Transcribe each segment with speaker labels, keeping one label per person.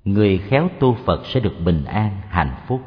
Speaker 1: người khéo tu Phật sẽ được bình an, hạnh phúc.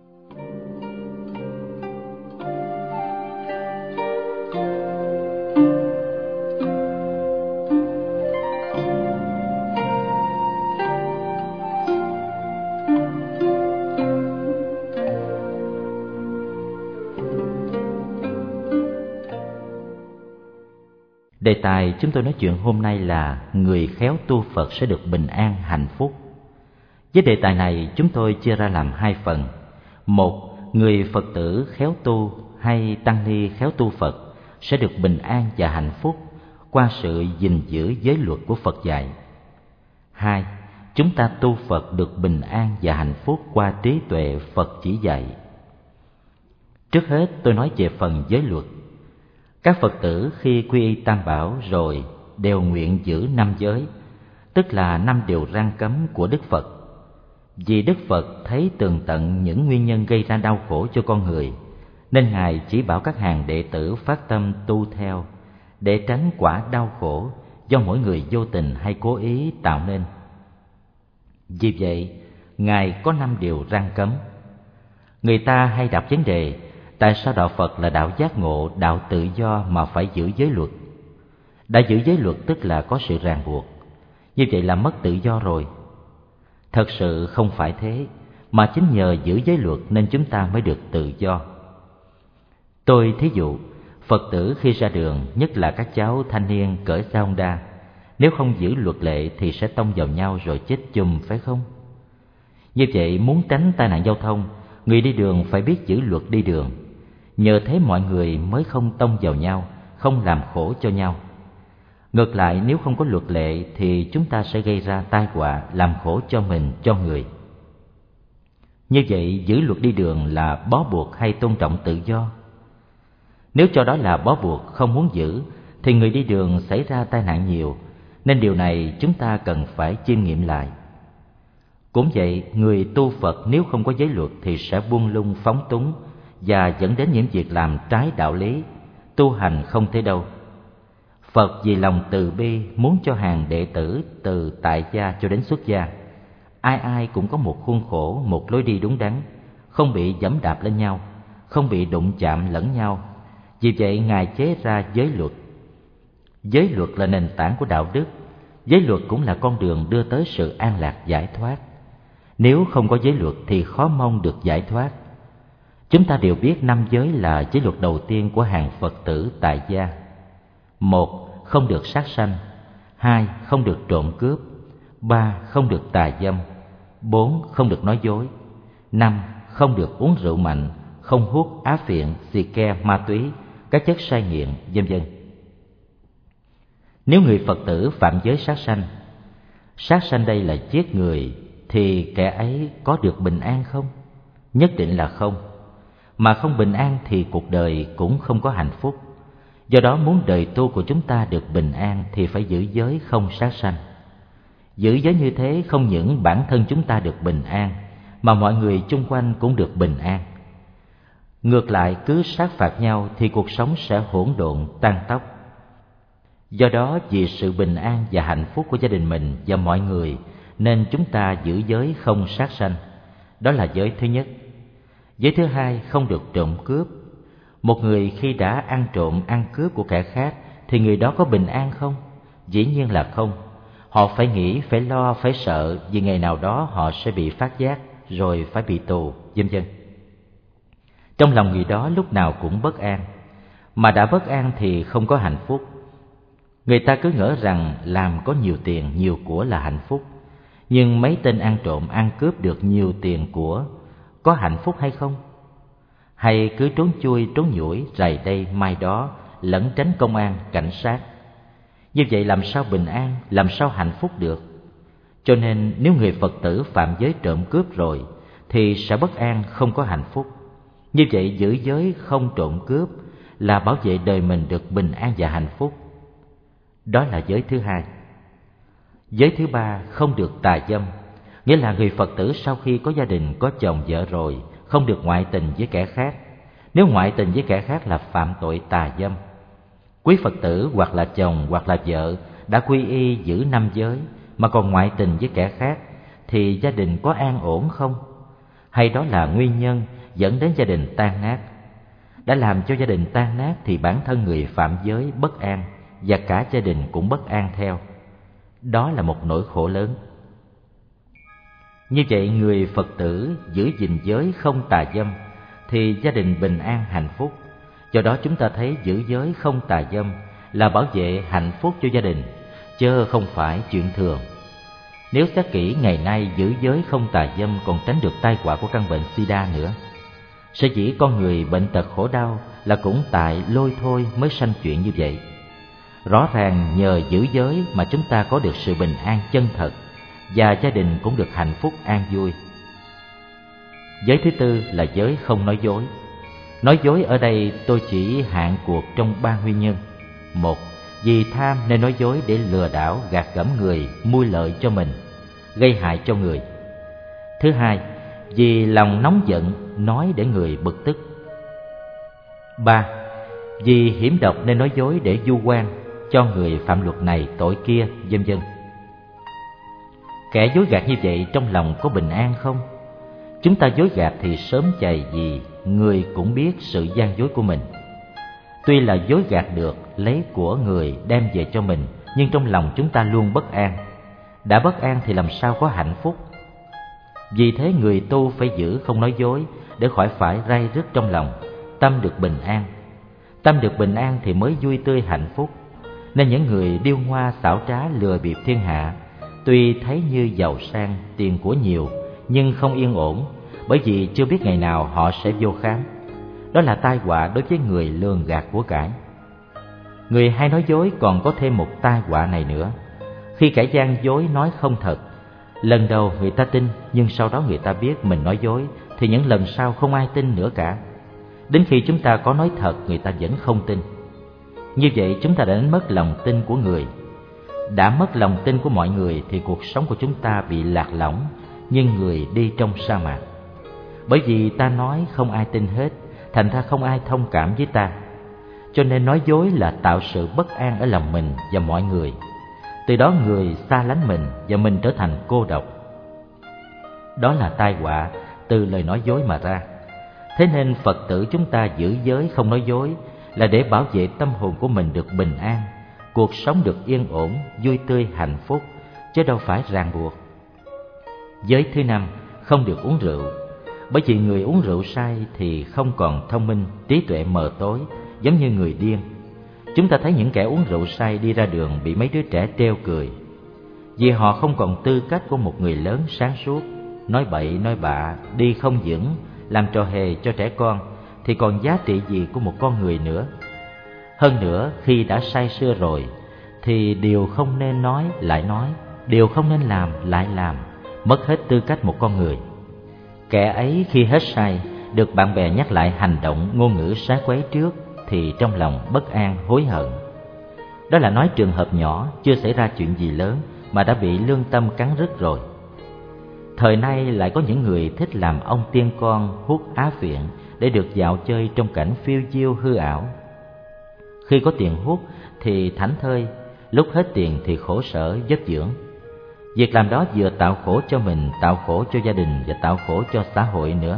Speaker 1: Đề tài chúng tôi nói chuyện hôm nay là người khéo tu Phật sẽ được bình an, hạnh phúc. Với đề tài này chúng tôi chia ra làm hai phần. Một, người Phật tử khéo tu hay tăng ni khéo tu Phật sẽ được bình an và hạnh phúc qua sự gìn giữ giới luật của Phật dạy. Hai, chúng ta tu Phật được bình an và hạnh phúc qua trí tuệ Phật chỉ dạy. Trước hết tôi nói về phần giới luật. Các Phật tử khi quy y Tam Bảo rồi đều nguyện giữ 5 giới, tức là 5 điều răn cấm của Đức Phật. Vì Đức Phật thấy tường tận những nguyên nhân gây ra đau khổ cho con người, nên Ngài chỉ bảo các hàng đệ tử phát tâm tu theo để tránh quả đau khổ do mỗi người vô tình hay cố ý tạo nên. Vì vậy, Ngài có 5 điều răn cấm. Người ta hay đặt vấn đề: tại sao đạo Phật là đạo giác ngộ, đạo tự do mà phải giữ giới luật? Đã giữ giới luật tức là có sự ràng buộc, như vậy là mất tự do rồi. Thật sự không phải thế, mà chính nhờ giữ giới luật nên chúng ta mới được tự do. Tôi thí dụ, Phật tử khi ra đường, nhất là các cháu thanh niên cởi xe Honda, nếu không giữ luật lệ thì sẽ tông vào nhau rồi chết chùm, phải không? Như vậy, muốn tránh tai nạn giao thông, người đi đường phải biết giữ luật đi đường. Nhờ thế mọi người mới không tông vào nhau, không làm khổ cho nhau. Ngược lại, nếu không có luật lệ thì chúng ta sẽ gây ra tai họa, làm khổ cho mình, cho người. Như vậy, giữ luật đi đường là bó buộc hay tôn trọng tự do? Nếu cho đó là bó buộc, không muốn giữ, thì người đi đường xảy ra tai nạn nhiều, nên điều này chúng ta cần phải chiêm nghiệm lại. Cũng vậy, người tu Phật nếu không có giới luật thì sẽ buông lung phóng túng và dẫn đến những việc làm trái đạo lý, tu hành không thể đâu. Phật vì lòng từ bi muốn cho hàng đệ tử từ tại gia cho đến xuất gia, ai ai cũng có một khuôn khổ, một lối đi đúng đắn, không bị giẫm đạp lên nhau, không bị đụng chạm lẫn nhau. Vì vậy Ngài chế ra giới luật. Giới luật là nền tảng của đạo đức, giới luật cũng là con đường đưa tới sự an lạc giải thoát. Nếu không có giới luật thì khó mong được giải thoát. Chúng ta đều biết 5 giới là giới luật đầu tiên của hàng Phật tử tại gia. 1. Không được sát sanh. 2. Không được trộm cướp. 3. Không được tà dâm. 4. Không được nói dối. 5. Không được uống rượu mạnh, không hút á phiện, xì ke, ma túy, các chất sai nghiện, vân vân. Nếu người Phật tử phạm giới sát sanh đây là giết người, thì kẻ ấy có được bình an không? Nhất định là không. Mà không bình an thì cuộc đời cũng không có hạnh phúc. Do đó muốn đời tu của chúng ta được bình an thì phải giữ giới không sát sanh. Giữ giới như thế không những bản thân chúng ta được bình an, mà mọi người chung quanh cũng được bình an. Ngược lại, cứ sát phạt nhau thì cuộc sống sẽ hỗn độn, tan tóc. Do đó, vì sự bình an và hạnh phúc của gia đình mình và mọi người, nên chúng ta giữ giới không sát sanh. Đó là giới thứ nhất. Giới thứ hai, không được trộm cướp. Một người khi đã ăn trộm, ăn cướp của kẻ khác thì người đó có bình an không? Dĩ nhiên là không. Họ phải nghĩ, phải lo, phải sợ vì ngày nào đó họ sẽ bị phát giác rồi phải bị tù, vân vân. Trong lòng người đó lúc nào cũng bất an, mà đã bất an thì không có hạnh phúc. Người ta cứ ngỡ rằng làm có nhiều tiền, nhiều của là hạnh phúc. Nhưng mấy tên ăn trộm, ăn cướp được nhiều tiền của có hạnh phúc hay không? Hay cứ trốn chui, trốn nhủi, rày đây mai đó, lẩn tránh công an, cảnh sát. Như vậy làm sao bình an, làm sao hạnh phúc được? Cho nên nếu người Phật tử phạm giới trộm cướp rồi thì sẽ bất an, không có hạnh phúc. Như vậy giữ giới không trộm cướp là bảo vệ đời mình được bình an và hạnh phúc. Đó là giới thứ hai. Giới thứ ba, không được tà dâm. Nghĩa là người Phật tử sau khi có gia đình, có chồng vợ rồi, không được ngoại tình với kẻ khác. Nếu ngoại tình với kẻ khác là phạm tội tà dâm. Quý Phật tử hoặc là chồng hoặc là vợ đã quy y giữ 5 giới mà còn ngoại tình với kẻ khác thì gia đình có an ổn không? Hay đó là nguyên nhân dẫn đến gia đình tan nát? Đã làm cho gia đình tan nát thì bản thân người phạm giới bất an, và cả gia đình cũng bất an theo. Đó là một nỗi khổ lớn. Như vậy, người Phật tử giữ gìn giới không tà dâm thì gia đình bình an hạnh phúc. Do đó chúng ta thấy giữ giới không tà dâm là bảo vệ hạnh phúc cho gia đình, chứ không phải chuyện thường. Nếu xét kỹ, ngày nay giữ giới không tà dâm còn tránh được tai họa của căn bệnh SIDA nữa. Sở dĩ con người bệnh tật khổ đau là cũng tại lôi thôi mới sanh chuyện như vậy. Rõ ràng nhờ giữ giới mà chúng ta có được sự bình an chân thật, và gia đình cũng được hạnh phúc an vui. Giới thứ tư là giới không nói dối. Nói dối ở đây tôi chỉ hạn cuộc trong 3 nguyên nhân. 1. Vì tham nên nói dối để lừa đảo, gạt gẫm người, mưu lợi cho mình, gây hại cho người. Thứ hai, vì lòng nóng giận nói để người bực tức. 3. Vì hiểm độc nên nói dối để vu oan cho người phạm luật này tội kia, vân vân. Kẻ dối gạt như vậy trong lòng có bình an không? Chúng ta dối gạt thì sớm chày gì người cũng biết sự gian dối của mình. Tuy là dối gạt được, lấy của người đem về cho mình, nhưng trong lòng chúng ta luôn bất an. Đã bất an thì làm sao có hạnh phúc? Vì thế người tu phải giữ không nói dối để khỏi phải ray rứt trong lòng, tâm được bình an. Tâm được bình an thì mới vui tươi hạnh phúc. Nên những người điêu ngoa xảo trá lừa bịp thiên hạ, tuy thấy như giàu sang, tiền của nhiều, nhưng không yên ổn, bởi vì chưa biết ngày nào họ sẽ vô khám. Đó là tai họa đối với người lường gạt của cải. Người hay nói dối còn có thêm một tai họa này nữa. Khi kẻ gian dối nói không thật, lần đầu người ta tin, nhưng sau đó người ta biết mình nói dối, thì những lần sau không ai tin nữa cả. Đến khi chúng ta có nói thật, người ta vẫn không tin. Như vậy chúng ta đã đánh mất lòng tin của người. Đã mất lòng tin của mọi người thì cuộc sống của chúng ta bị lạc lõng, như người đi trong sa mạc. Bởi vì ta nói không ai tin hết, thành ra không ai thông cảm với ta. Cho nên nói dối là tạo sự bất an ở lòng mình và mọi người. Từ đó người xa lánh mình và mình trở thành cô độc. Đó là tai họa từ lời nói dối mà ra. Thế nên Phật tử chúng ta giữ giới không nói dối là để bảo vệ tâm hồn của mình được bình an, cuộc sống được yên ổn, vui tươi, hạnh phúc, chứ đâu phải ràng buộc. Giới thứ năm, không được uống rượu. Bởi vì người uống rượu say thì không còn thông minh, trí tuệ mờ tối, giống như người điên. Chúng ta thấy những kẻ uống rượu say đi ra đường bị mấy đứa trẻ trêu cười, vì họ không còn tư cách của một người lớn sáng suốt. Nói bậy nói bạ, đi không vững, làm trò hề cho trẻ con, thì còn giá trị gì của một con người nữa. Hơn nữa, khi đã say sưa rồi thì điều không nên nói lại nói, điều không nên làm lại làm, mất hết tư cách một con người. Kẻ ấy khi hết say, được bạn bè nhắc lại hành động ngôn ngữ sát quấy trước, thì trong lòng bất an hối hận. Đó là nói trường hợp nhỏ, chưa xảy ra chuyện gì lớn mà đã bị lương tâm cắn rứt rồi. Thời nay lại có những người thích làm ông tiên con, hút á phiện để được dạo chơi trong cảnh phiêu diêu hư ảo. Khi có tiền hút thì thảnh thơi, lúc hết tiền thì khổ sở vất vưởng. Việc làm đó vừa tạo khổ cho mình, tạo khổ cho gia đình và tạo khổ cho xã hội nữa.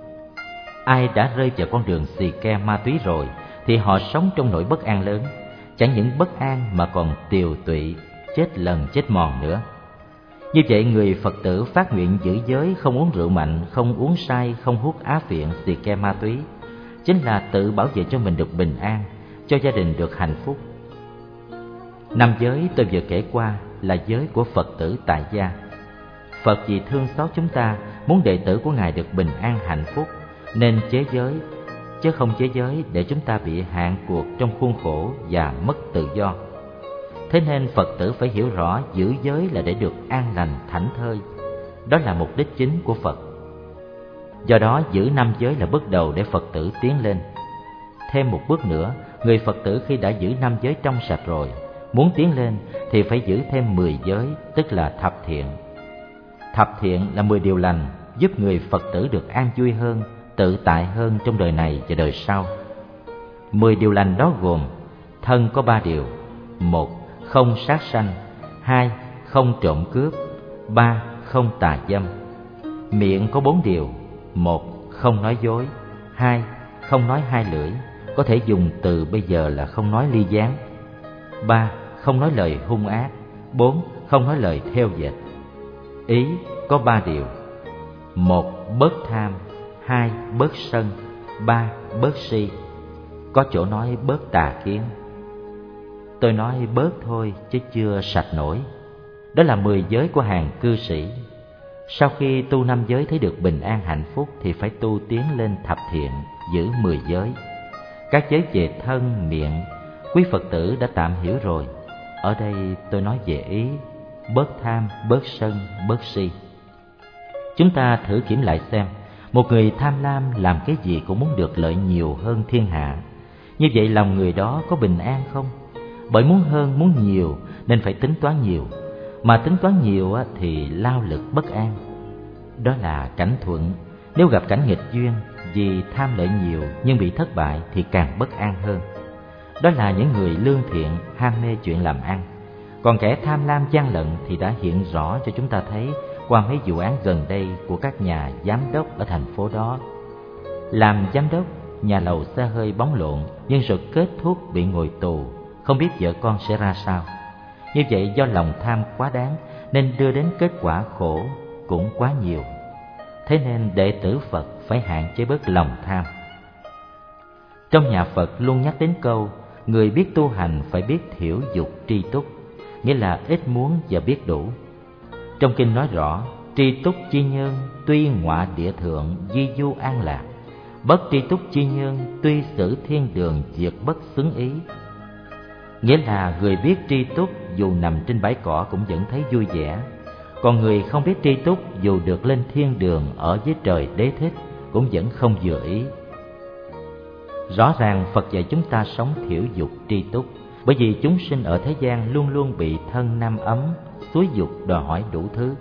Speaker 1: Ai đã rơi vào con đường xì ke ma túy rồi thì họ sống trong nỗi bất an lớn. Chẳng những bất an mà còn tiều tụy, chết lần chết mòn nữa. Như vậy người Phật tử phát nguyện giữ giới không uống rượu mạnh, không uống say, không hút á phiện, xì ke ma túy, chính là tự bảo vệ cho mình được bình an, cho gia đình được hạnh phúc. 5 giới tôi vừa kể qua là giới của Phật tử tại gia. Phật vì thương xót chúng ta, muốn đệ tử của Ngài được bình an hạnh phúc, nên chế giới, chứ không chế giới để chúng ta bị hạn cuộc trong khuôn khổ và mất tự do. Thế nên Phật tử phải hiểu rõ giữ giới là để được an lành, thảnh thơi. Đó là mục đích chính của Phật. Do đó giữ 5 giới là bước đầu để Phật tử tiến lên. Thêm một bước nữa, người Phật tử khi đã giữ 5 giới trong sạch rồi, muốn tiến lên thì phải giữ thêm 10 giới, tức là thập thiện. Thập thiện là 10 điều lành giúp người Phật tử được an vui hơn, tự tại hơn trong đời này và đời sau. 10 điều lành đó gồm: thân có 3 điều. 1. Không sát sanh. 2. Không trộm cướp. 3. không tà dâm. Miệng có 4 điều: 1. Không nói dối. 2. Không nói hai lưỡi, có thể dùng từ bây giờ là không nói ly gián. 3. Không nói lời hung ác. 4. Không nói lời theo dệt. Ý có 3 điều: 1. Bớt tham. 2. Bớt sân. 3. Bớt si. Có chỗ nói bớt tà kiến. Tôi nói bớt thôi chứ chưa sạch nổi. Đó là 10 giới của hàng cư sĩ. Sau khi tu 5 giới thấy được bình an hạnh phúc thì phải tu tiến lên thập thiện, giữ 10 giới. Các giới về thân, miệng, quý Phật tử đã tạm hiểu rồi. Ở đây tôi nói về ý: bớt tham, bớt sân, bớt si. Chúng ta thử kiểm lại xem, một người tham lam làm cái gì cũng muốn được lợi nhiều hơn thiên hạ. Như vậy lòng người đó có bình an không? Bởi muốn hơn, muốn nhiều nên phải tính toán nhiều. Mà tính toán nhiều thì lao lực bất an. Đó là cảnh thuận. Nếu gặp cảnh nghịch duyên vì tham lợi nhiều nhưng bị thất bại thì càng bất an hơn. Đó là những người lương thiện, ham mê chuyện làm ăn. Còn kẻ tham lam gian lận thì đã hiện rõ cho chúng ta thấy qua mấy vụ án gần đây của các nhà giám đốc ở thành phố đó. Làm giám đốc, nhà lầu xe hơi bóng lộn, nhưng rồi kết thúc bị ngồi tù, không biết vợ con sẽ ra sao. Như vậy do lòng tham quá đáng nên đưa đến kết quả khổ cũng quá nhiều. Thế nên đệ tử Phật phải hạn chế bớt lòng tham. Trong nhà Phật luôn nhắc đến câu người biết tu hành phải biết thiểu dục tri túc, nghĩa là ít muốn và biết đủ. Trong kinh nói rõ: tri túc chi nhân tuy ngọa địa thượng di du an lạc, bất tri túc chi nhân tuy xử thiên đường diệt bất xứng ý. Nghĩa là người biết tri túc dù nằm trên bãi cỏ cũng vẫn thấy vui vẻ, còn người không biết tri túc dù được lên thiên đường ở với trời đế thích cũng vẫn không vừa ý. Rõ ràng Phật dạy chúng ta sống thiểu dục tri túc, bởi vì chúng sinh ở thế gian luôn luôn bị thân năm ấm, xúi dục đòi hỏi đủ thứ.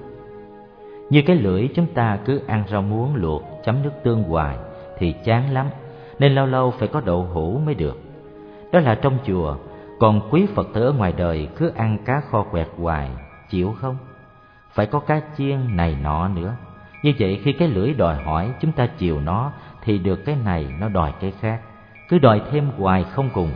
Speaker 1: Như cái lưỡi chúng ta cứ ăn rau muống luộc chấm nước tương hoài thì chán lắm, nên lâu lâu phải có đậu hũ mới được. Đó là trong chùa, còn quý Phật tử ở ngoài đời cứ ăn cá kho quẹt hoài, chịu không? Phải có cá chiên này nọ nữa. Như vậy khi cái lưỡi đòi hỏi chúng ta chiều nó thì được cái này nó đòi cái khác, cứ đòi thêm hoài không cùng.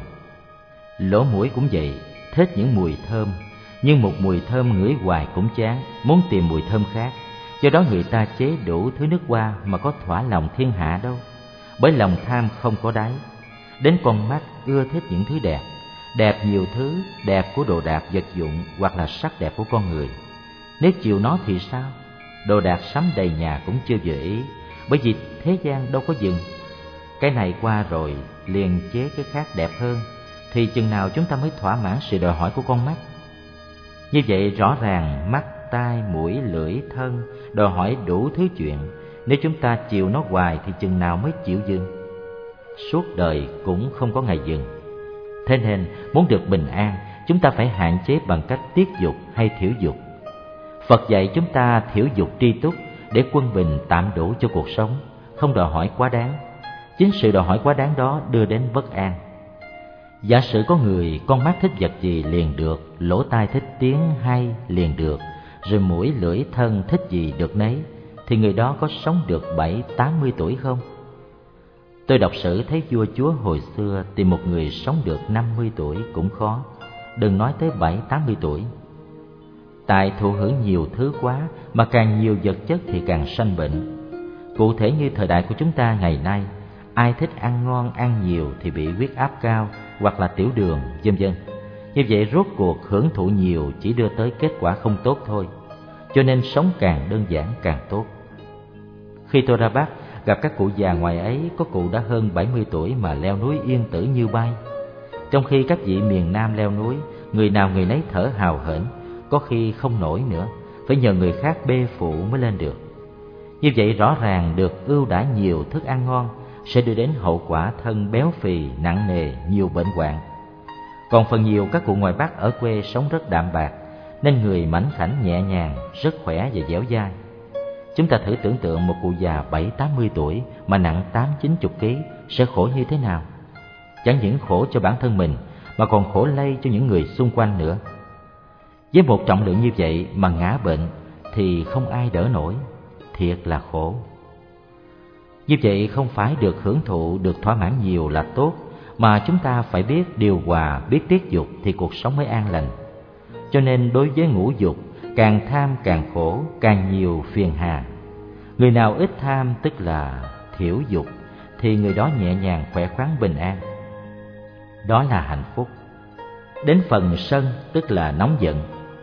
Speaker 1: Lỗ mũi cũng vậy, thích những mùi thơm, nhưng một mùi thơm ngửi hoài cũng chán, muốn tìm mùi thơm khác. Do đó người ta chế đủ thứ nước hoa mà có thỏa lòng thiên hạ đâu. Bởi lòng tham không có đáy. Đến con mắt ưa thích những thứ đẹp, đẹp nhiều thứ, đẹp của đồ đạc vật dụng hoặc là sắc đẹp của con người. Nếu chịu nó thì sao? Đồ đạc sắm đầy nhà cũng chưa vừa ý, bởi vì thế gian đâu có dừng. Cái này qua rồi liền chế cái khác đẹp hơn, thì chừng nào chúng ta mới thỏa mãn sự đòi hỏi của con mắt? Như vậy rõ ràng mắt, tai, mũi, lưỡi, thân đòi hỏi đủ thứ chuyện. Nếu chúng ta chịu nó hoài thì chừng nào mới chịu dừng? Suốt đời cũng không có ngày dừng. Thế nên muốn được bình an, chúng ta phải hạn chế bằng cách tiết dục hay thiểu dục. Phật dạy chúng ta thiểu dục tri túc để quân bình tạm đủ cho cuộc sống, không đòi hỏi quá đáng. Chính sự đòi hỏi quá đáng đó đưa đến bất an. Giả sử có người con mắt thích vật gì liền được, lỗ tai thích tiếng hay liền được, rồi mũi lưỡi thân thích gì được nấy, thì người đó có sống được 70-80 tuổi không? Tôi đọc sử thấy vua chúa hồi xưa tìm một người sống được 50 tuổi cũng khó, đừng nói tới 70-80 tuổi. Tại thụ hưởng nhiều thứ quá, mà càng nhiều vật chất thì càng sanh bệnh. Cụ thể như thời đại của chúng ta ngày nay, ai thích ăn ngon ăn nhiều thì bị huyết áp cao hoặc là tiểu đường, vân vân. Như vậy rốt cuộc hưởng thụ nhiều chỉ đưa tới kết quả không tốt thôi. Cho nên sống càng đơn giản càng tốt. Khi tôi ra Bắc gặp các cụ già ngoài ấy, có cụ đã hơn 70 tuổi mà leo núi yên tử như bay. Trong khi các vị miền Nam leo núi, người nào người nấy thở hào hển, có khi không nổi nữa, phải nhờ người khác bê phụ mới lên được. Như vậy rõ ràng được ưu đãi nhiều thức ăn ngon sẽ đưa đến hậu quả thân béo phì, nặng nề, nhiều bệnh hoạn. Còn phần nhiều các cụ ngoài Bắc ở quê sống rất đạm bạc, nên người mảnh khảnh nhẹ nhàng, rất khỏe và dẻo dai. Chúng ta thử tưởng tượng một cụ già 70-80 tuổi mà nặng 80-90 kg sẽ khổ như thế nào. Chẳng những khổ cho bản thân mình mà còn khổ lây cho những người xung quanh nữa. Với một trọng lượng như vậy mà ngã bệnh, thì không ai đỡ nổi, thiệt là khổ. Như vậy không phải được hưởng thụ, được thỏa mãn nhiều là tốt, mà chúng ta phải biết điều hòa, biết tiết dục thì cuộc sống mới an lành. Cho nên đối với ngũ dục, càng tham càng khổ, càng nhiều phiền hà. Người nào ít tham tức là thiểu dục, thì người đó nhẹ nhàng, khỏe khoắn, bình an. Đó là hạnh phúc. Đến phần sân tức là nóng giận.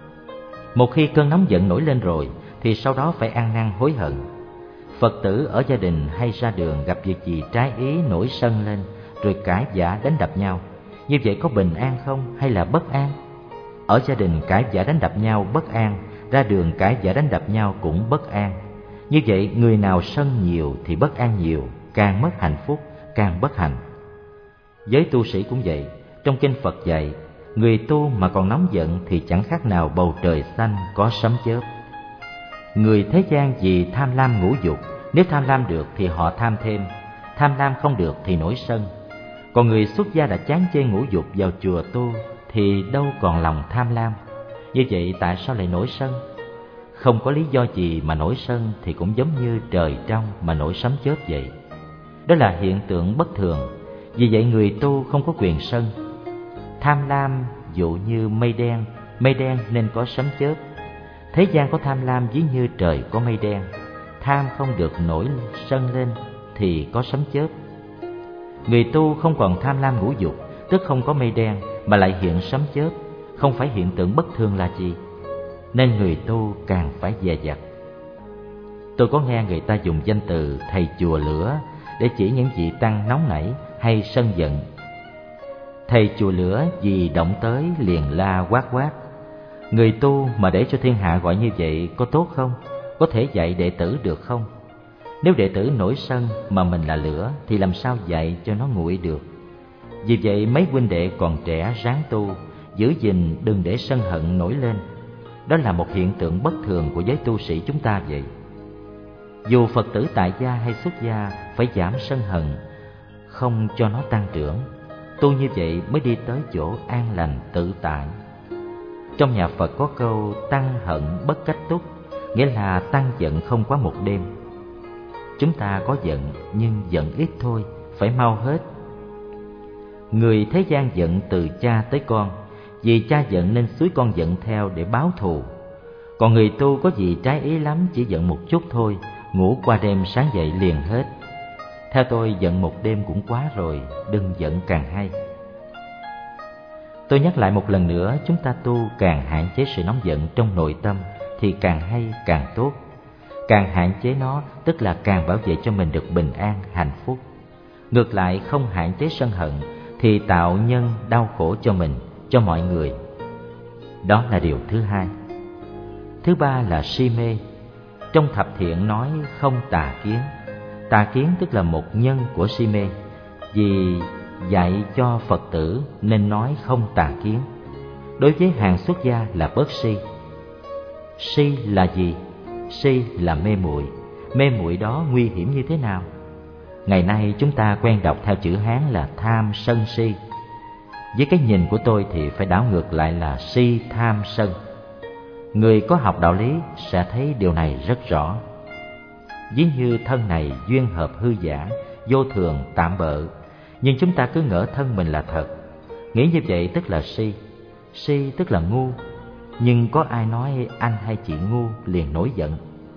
Speaker 1: Một khi cơn nóng giận nổi lên rồi thì sau đó phải ăn năn hối hận. Phật tử ở gia đình hay ra đường gặp việc gì trái ý nổi sân lên, rồi cãi vã đánh đập nhau. Như vậy có bình an không hay là bất an? Ở gia đình cãi vã đánh đập nhau bất an, ra đường cãi vã đánh đập nhau cũng bất an. Như vậy người nào sân nhiều thì bất an nhiều, càng mất hạnh phúc, càng bất hạnh. Với tu sĩ cũng vậy, trong kinh Phật dạy, người tu mà còn nóng giận thì chẳng khác nào bầu trời xanh có sấm chớp. Người thế gian vì tham lam ngũ dục, nếu tham lam được thì họ tham thêm, tham lam không được thì nổi sân. Còn người xuất gia đã chán chê ngũ dục vào chùa tu thì đâu còn lòng tham lam. Như vậy tại sao lại nổi sân? Không có lý do gì mà nổi sân thì cũng giống như trời trong mà nổi sấm chớp vậy. Đó là hiện tượng bất thường, vì vậy người tu không có quyền sân. Tham lam dụ như mây đen nên có sấm chớp. Thế gian có tham lam ví như trời có mây đen, tham không được nổi sân lên thì có sấm chớp. Người tu không còn tham lam ngũ dục, tức không có mây đen mà lại hiện sấm chớp, không phải hiện tượng bất thường là gì? Nên người tu càng phải dè dặt. Tôi có nghe người ta dùng danh từ thầy chùa lửa để chỉ những vị tăng nóng nảy hay sân giận. Thầy chùa lửa vì động tới liền la quát quát. Người tu mà để cho thiên hạ gọi như vậy có tốt không? Có thể dạy đệ tử được không? Nếu đệ tử nổi sân mà mình là lửa thì làm sao dạy cho nó nguội được? Vì vậy mấy huynh đệ còn trẻ ráng tu, giữ gìn đừng để sân hận nổi lên. Đó là một hiện tượng bất thường của giới tu sĩ chúng ta vậy. Dù Phật tử tại gia hay xuất gia phải giảm sân hận, không cho nó tăng trưởng. Tu như vậy mới đi tới chỗ an lành tự tại. Trong nhà Phật có câu tăng hận bất cách túc, nghĩa là tăng giận không quá một đêm. Chúng ta có giận nhưng giận ít thôi, phải mau hết. Người thế gian giận từ cha tới con, vì cha giận nên xúi con giận theo để báo thù. Còn người tu có gì trái ý lắm, chỉ giận một chút thôi, ngủ qua đêm sáng dậy liền hết. Theo tôi giận một đêm cũng quá rồi, đừng giận càng hay. Tôi nhắc lại một lần nữa, chúng ta tu càng hạn chế sự nóng giận trong nội tâm thì càng hay càng tốt. Càng hạn chế nó tức là càng bảo vệ cho mình được bình an, hạnh phúc. Ngược lại không hạn chế sân hận thì tạo nhân đau khổ cho mình, cho mọi người. Đó là điều thứ hai. Thứ ba là si mê. Trong thập thiện nói không tà kiến. Tà kiến tức là một nhân của si mê. Vì dạy cho Phật tử nên nói không tà kiến. Đối với hàng xuất gia là bớt si. Si là gì? Si là mê muội. Mê muội đó nguy hiểm như thế nào? Ngày nay chúng ta quen đọc theo chữ Hán là tham sân si. Với cái nhìn của tôi thì phải đảo ngược lại là si tham sân. Người có học đạo lý sẽ thấy điều này rất rõ. Ví như thân này duyên hợp hư giả, vô thường tạm bợ, nhưng chúng ta cứ ngỡ thân mình là thật. Nghĩ như vậy tức là si. Si tức là ngu. Nhưng có ai nói anh hay chị ngu liền nổi giận.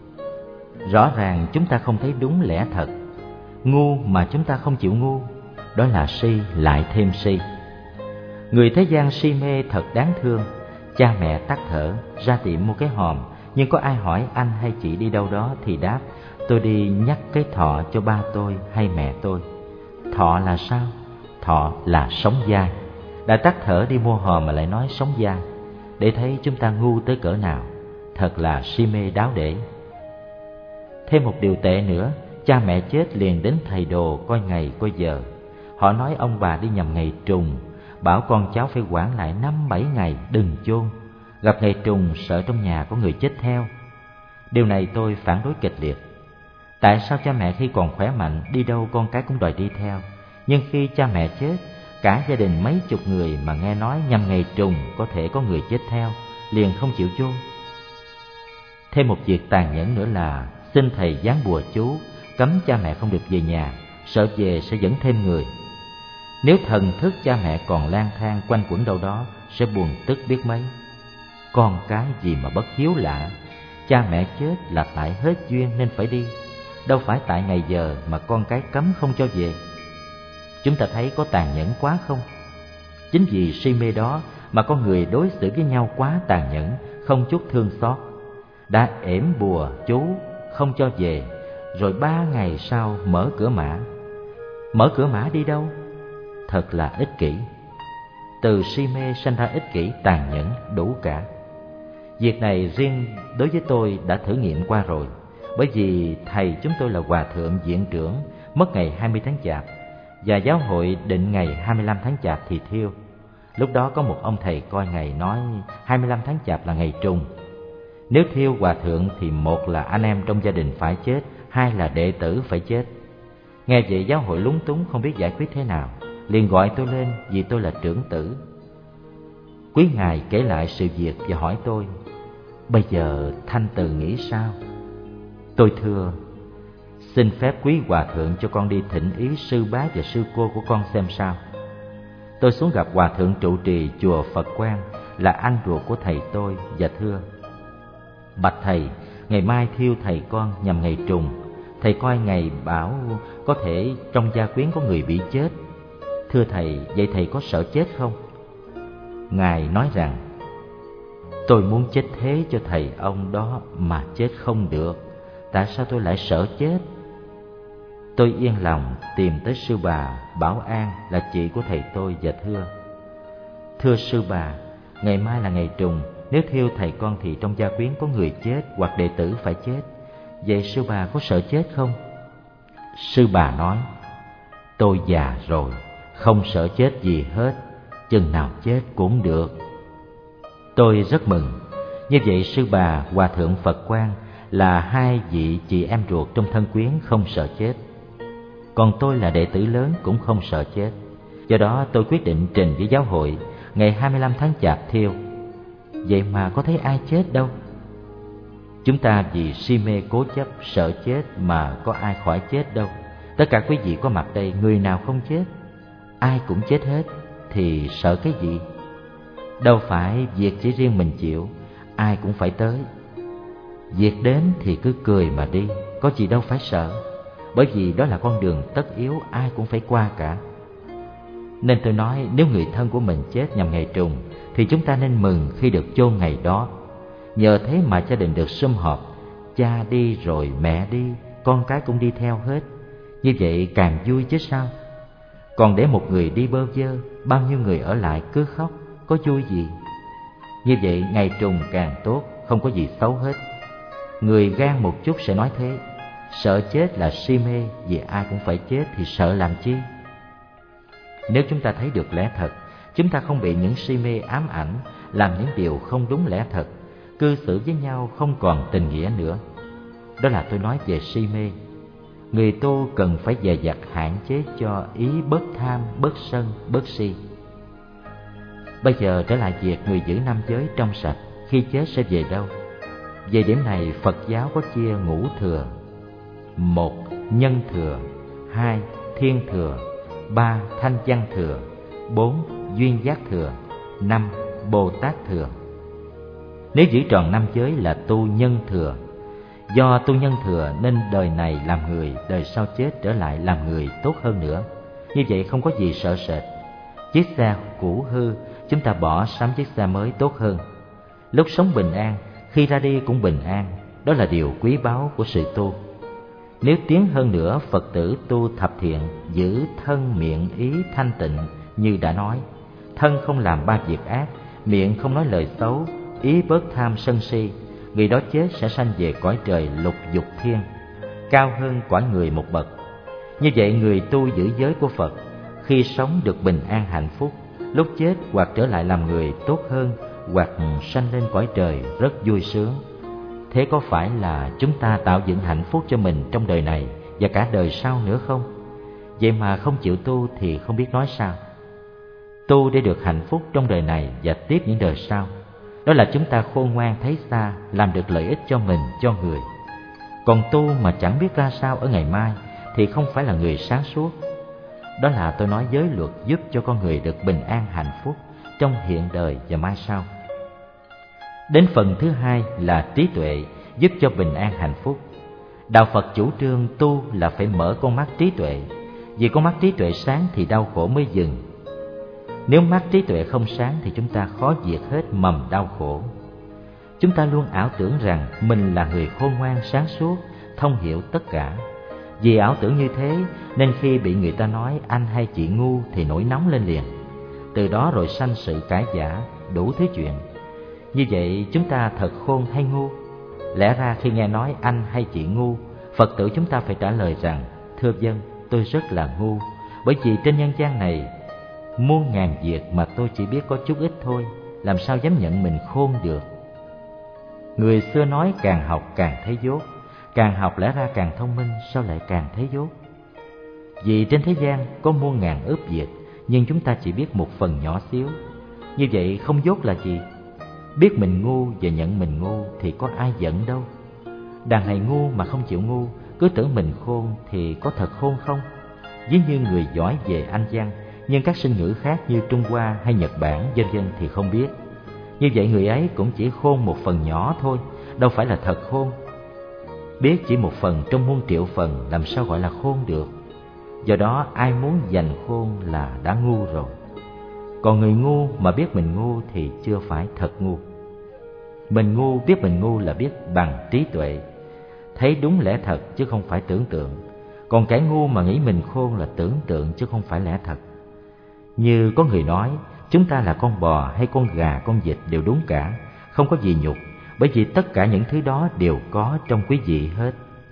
Speaker 1: Rõ ràng chúng ta không thấy đúng lẽ thật. Ngu mà chúng ta không chịu ngu, đó là si lại thêm si. Người thế gian si mê thật đáng thương. Cha mẹ tắt thở, ra tiệm mua cái hòm, nhưng có ai hỏi anh hay chị đi đâu đó thì đáp tôi đi nhắc cái thọ cho ba tôi hay mẹ tôi. Thọ là sao? Thọ là sống dai. Đã tắt thở đi mua hòm mà lại nói sống dai, để thấy chúng ta ngu tới cỡ nào. Thật là si mê đáo để. Thêm một điều tệ nữa, cha mẹ chết liền đến thầy đồ coi ngày coi giờ. Họ nói ông bà đi nhầm ngày trùng, bảo con cháu phải quản lại 5-7 ngày đừng chôn. Gặp ngày trùng sợ trong nhà có người chết theo. Điều này tôi phản đối kịch liệt. Tại sao cha mẹ khi còn khỏe mạnh đi đâu con cái cũng đòi đi theo, nhưng khi cha mẹ chết, cả gia đình mấy chục người mà nghe nói nhằm ngày trùng có thể có người chết theo, liền không chịu chôn? Thêm một việc tàn nhẫn nữa là xin thầy giáng bùa chú, cấm cha mẹ không được về nhà, sợ về sẽ dẫn thêm người. Nếu thần thức cha mẹ còn lang thang quanh quẩn đâu đó, sẽ buồn tức biết mấy. Con cái gì mà bất hiếu lạ, cha mẹ chết là tại hết duyên nên phải đi, đâu phải tại ngày giờ mà con cái cấm không cho về. Chúng ta thấy có tàn nhẫn quá không? Chính vì si mê đó mà con người đối xử với nhau quá tàn nhẫn, không chút thương xót. Đã ẻm bùa chú không cho về, rồi 3 ngày sau mở cửa mã. Mở cửa mã đi đâu? Thật là ích kỷ. Từ si mê sanh ra ích kỷ, tàn nhẫn đủ cả. Việc này riêng đối với tôi đã thử nghiệm qua rồi. Bởi vì thầy chúng tôi là Hòa Thượng Viện Trưởng, mất ngày 20 tháng Chạp, và giáo hội định ngày 25 tháng Chạp thì thiêu. Lúc đó có một ông thầy coi ngày nói 25 tháng Chạp là ngày trùng. Nếu thiêu Hòa Thượng thì một là anh em trong gia đình phải chết, hai là đệ tử phải chết. Nghe vậy giáo hội lúng túng không biết giải quyết thế nào, liền gọi tôi lên vì tôi là trưởng tử. Quý ngài kể lại sự việc và hỏi tôi: bây giờ Thanh Từ nghĩ sao? Tôi thưa: xin phép quý Hòa Thượng cho con đi thỉnh ý sư bá và sư cô của con xem sao. Tôi xuống gặp Hòa Thượng trụ trì chùa Phật Quang, là anh ruột của thầy tôi, và thưa: bạch thầy, ngày mai thiêu thầy con nhằm ngày trùng. Thầy coi ngày bảo có thể trong gia quyến có người bị chết. Thưa thầy, vậy thầy có sợ chết không? Ngài nói rằng: tôi muốn chết thế cho thầy ông đó mà chết không được. Tại sao tôi lại sợ chết? Tôi yên lòng tìm tới sư bà Bảo An, là chị của thầy tôi, và thưa: thưa sư bà, ngày mai là ngày trùng. Nếu thiêu thầy con thì trong gia quyến có người chết hoặc đệ tử phải chết. Vậy sư bà có sợ chết không? Sư bà nói: tôi già rồi, không sợ chết gì hết, chừng nào chết cũng được. Tôi rất mừng. Như vậy sư bà, Hòa Thượng Phật Quang là hai vị chị em ruột trong thân quyến không sợ chết. Còn tôi là đệ tử lớn cũng không sợ chết. Do đó tôi quyết định trình với giáo hội ngày 25 tháng Chạp thiêu. Vậy mà có thấy ai chết đâu. Chúng ta vì si mê cố chấp sợ chết mà có ai khỏi chết đâu. Tất cả quý vị có mặt đây, người nào không chết? Ai cũng chết hết, thì sợ cái gì? Đâu phải việc chỉ riêng mình chịu, ai cũng phải tới. Việc đến thì cứ cười mà đi, có gì đâu phải sợ. Bởi vì đó là con đường tất yếu, ai cũng phải qua cả. Nên tôi nói, nếu người thân của mình chết nhằm ngày trùng thì chúng ta nên mừng khi được chôn ngày đó. Nhờ thế mà gia đình được sum họp. Cha đi rồi mẹ đi, con cái cũng đi theo hết. Như vậy càng vui chứ sao. Còn để một người đi bơ vơ, bao nhiêu người ở lại cứ khóc, có vui gì? Như vậy ngày trùng càng tốt, không có gì xấu hết. Người gan một chút sẽ nói thế. Sợ chết là si mê, vì ai cũng phải chết thì sợ làm chi? Nếu chúng ta thấy được lẽ thật, chúng ta không bị những si mê ám ảnh, làm những điều không đúng lẽ thật, cư xử với nhau không còn tình nghĩa nữa. Đó là tôi nói về si mê. Người tu cần phải dè dặt hạn chế cho ý bớt tham, bớt sân, bớt si. Bây giờ trở lại việc người giữ năm giới trong sạch, khi chết sẽ về đâu? Về điểm này Phật giáo có chia ngũ thừa: 1. Nhân thừa, 2. Thiên thừa, 3. Thanh văn thừa, 4. Duyên giác thừa, 5. Bồ Tát thừa. Nếu giữ tròn năm giới là tu nhân thừa. Do tu nhân thừa nên đời này làm người, đời sau chết trở lại làm người tốt hơn nữa. Như vậy không có gì sợ sệt. Chiếc xe cũ hư, chúng ta bỏ sắm chiếc xe mới tốt hơn. Lúc sống bình an, khi ra đi cũng bình an. Đó là điều quý báu của sự tu. Nếu tiến hơn nữa, Phật tử tu thập thiện, giữ thân miệng ý thanh tịnh. Như đã nói, thân không làm ba việc ác, miệng không nói lời xấu, ý bớt tham sân si. Người đó chết sẽ sanh về cõi trời lục dục thiên, cao hơn cõi người một bậc. Như vậy người tu giữ giới của Phật, khi sống được bình an hạnh phúc, lúc chết hoặc trở lại làm người tốt hơn, hoặc sanh lên cõi trời rất vui sướng. Thế có phải là chúng ta tạo dựng hạnh phúc cho mình trong đời này và cả đời sau nữa không? Vậy mà không chịu tu thì không biết nói sao. Tu để được hạnh phúc trong đời này và tiếp những đời sau. Đó là chúng ta khôn ngoan thấy xa, làm được lợi ích cho mình, cho người. Còn tu mà chẳng biết ra sao ở ngày mai thì không phải là người sáng suốt. Đó là tôi nói giới luật giúp cho con người được bình an hạnh phúc trong hiện đời và mai sau. Đến phần thứ hai là trí tuệ giúp cho bình an hạnh phúc. Đạo Phật chủ trương tu là phải mở con mắt trí tuệ, vì con mắt trí tuệ sáng thì đau khổ mới dừng. Nếu mắt trí tuệ không sáng thì chúng ta khó diệt hết mầm đau khổ. Chúng ta luôn ảo tưởng rằng mình là người khôn ngoan sáng suốt, thông hiểu tất cả. Vì ảo tưởng như thế nên khi bị người ta nói anh hay chị ngu thì nổi nóng lên liền. Từ đó rồi sanh sự cãi vã, đủ thứ chuyện. Như vậy chúng ta thật khôn hay ngu? Lẽ ra khi nghe nói anh hay chị ngu, Phật tử chúng ta phải trả lời rằng thưa vâng, tôi rất là ngu, bởi vì trên nhân gian này muôn ngàn việc mà tôi chỉ biết có chút ít thôi, làm sao dám nhận mình khôn được. Người xưa nói càng học càng thấy dốt, càng học lẽ ra càng thông minh, sao lại càng thấy dốt? Vì trên thế gian có muôn ngàn ức việc, nhưng chúng ta chỉ biết một phần nhỏ xíu. Như vậy không dốt là gì? Biết mình ngu và nhận mình ngu thì có ai giận đâu. Đàn này ngu mà không chịu ngu, cứ tưởng mình khôn thì có thật khôn không? Ví như người giỏi về Anh văn, nhưng các sinh ngữ khác như Trung Hoa hay Nhật Bản vân vân thì không biết. Như vậy người ấy cũng chỉ khôn một phần nhỏ thôi, đâu phải là thật khôn. Biết chỉ một phần trong muôn triệu phần làm sao gọi là khôn được. Do đó ai muốn giành khôn là đã ngu rồi. Còn người ngu mà biết mình ngu thì chưa phải thật ngu. Mình ngu biết mình ngu là biết bằng trí tuệ, thấy đúng lẽ thật chứ không phải tưởng tượng. Còn kẻ ngu mà nghĩ mình khôn là tưởng tượng chứ không phải lẽ thật. Như có người nói chúng ta là con bò hay con gà con vịt đều đúng cả, không có gì nhục, bởi vì tất cả những thứ đó đều có trong quý vị hết.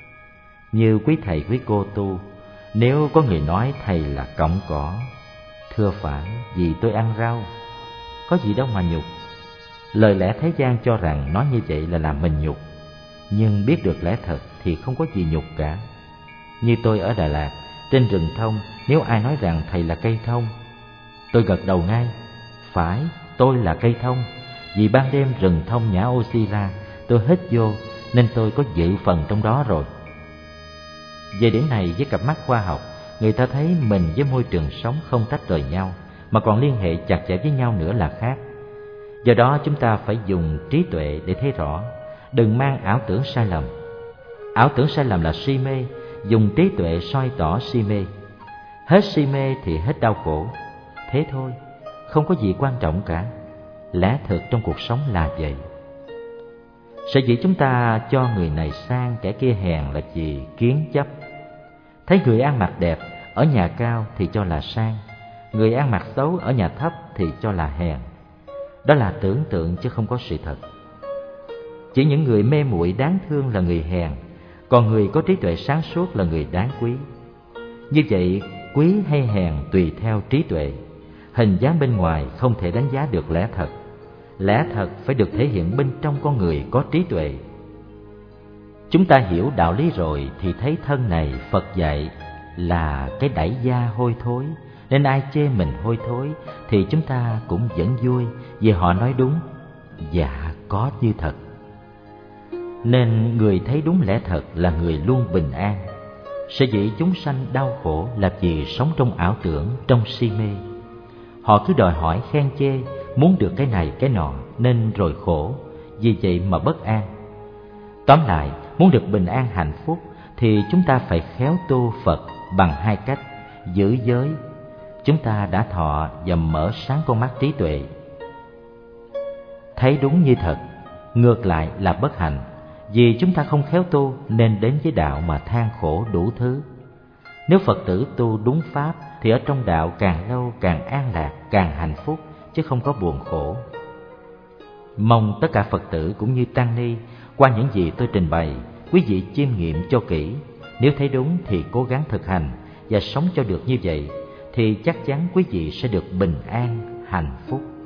Speaker 1: Như quý thầy quý cô tu, nếu có người nói thầy là cọng cỏ, thưa phải, vì tôi ăn rau, có gì đâu mà nhục. Lời lẽ thế gian cho rằng nói như vậy là làm mình nhục, nhưng biết được lẽ thật thì không có gì nhục cả. Như tôi ở Đà Lạt, trên rừng thông, nếu ai nói rằng thầy là cây thông, tôi gật đầu ngay, phải, tôi là cây thông. Vì ban đêm rừng thông nhả oxy ra, tôi hít vô, nên tôi có dự phần trong đó rồi. Về điểm này với cặp mắt khoa học, người ta thấy mình với môi trường sống không tách rời nhau, mà còn liên hệ chặt chẽ với nhau nữa là khác. Do đó chúng ta phải dùng trí tuệ để thấy rõ, đừng mang ảo tưởng sai lầm. Ảo tưởng sai lầm là si mê, dùng trí tuệ soi tỏ si mê. Hết si mê thì hết đau khổ. Thế thôi, không có gì quan trọng cả. Lẽ thực trong cuộc sống là vậy. Sở dĩ chúng ta cho người này sang kẻ kia hèn là vì kiến chấp. Thấy người ăn mặc đẹp ở nhà cao thì cho là sang, người ăn mặc xấu ở nhà thấp thì cho là hèn. Đó là tưởng tượng chứ không có sự thật. Chỉ những người mê muội đáng thương là người hèn, còn người có trí tuệ sáng suốt là người đáng quý. Như vậy, quý hay hèn tùy theo trí tuệ. Hình dáng bên ngoài không thể đánh giá được lẽ thật. Lẽ thật phải được thể hiện bên trong con người có trí tuệ. Chúng ta hiểu đạo lý rồi thì thấy thân này Phật dạy là cái đẩy da hôi thối, nên ai chê mình hôi thối thì chúng ta cũng vẫn vui, vì họ nói đúng, dạ có như thật. Nên người thấy đúng lẽ thật là người luôn bình an. Sở dĩ chúng sanh đau khổ là vì sống trong ảo tưởng, trong si mê. Họ cứ đòi hỏi khen chê, muốn được cái này cái nọ nên rồi khổ, vì vậy mà bất an. Tóm lại, muốn được bình an hạnh phúc thì chúng ta phải khéo tu Phật bằng hai cách: giữ giới, chúng ta đã thọ và mở sáng con mắt trí tuệ, thấy đúng như thật. Ngược lại là bất hạnh, vì chúng ta không khéo tu nên đến với đạo mà than khổ đủ thứ. Nếu Phật tử tu đúng pháp thì ở trong đạo càng lâu càng an lạc, càng hạnh phúc, chứ không có buồn khổ. Mong tất cả Phật tử cũng như tăng ni, qua những gì tôi trình bày, quý vị chiêm nghiệm cho kỹ. Nếu thấy đúng thì cố gắng thực hành và sống cho được như vậy, thì chắc chắn quý vị sẽ được bình an, hạnh phúc.